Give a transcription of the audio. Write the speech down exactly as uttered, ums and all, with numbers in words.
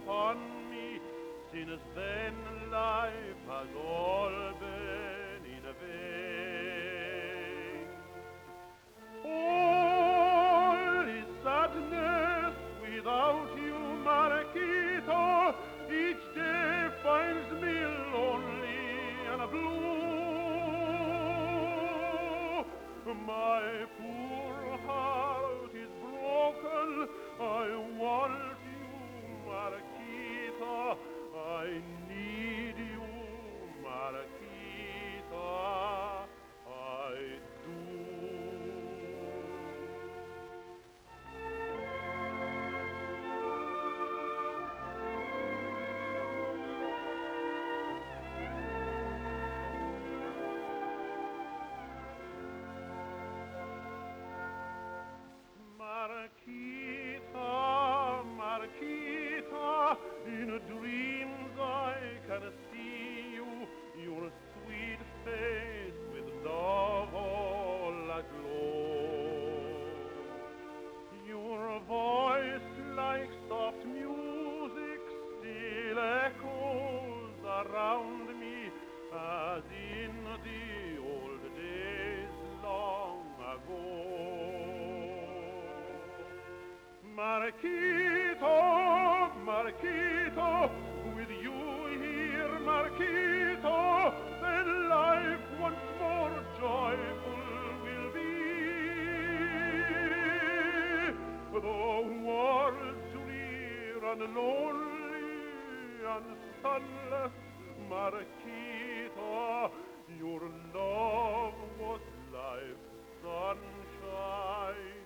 upon me. Since then life has all been in vain. All is sadness without you, Marquito. Each day finds me lonely and blue. My poor heart is broken. I want you, Marquita. I need you, Marquita. I do. Marquita, Marquita, in dreams I can see you, your sweet face with love all aglow. Your voice like soft music still echoes around me as in the old days long ago. Marquito, Marquito, with you here, Marquito, then life once more joyful will be. The world's drear and lonely and sunless, Marquito, your love was life's sunshine.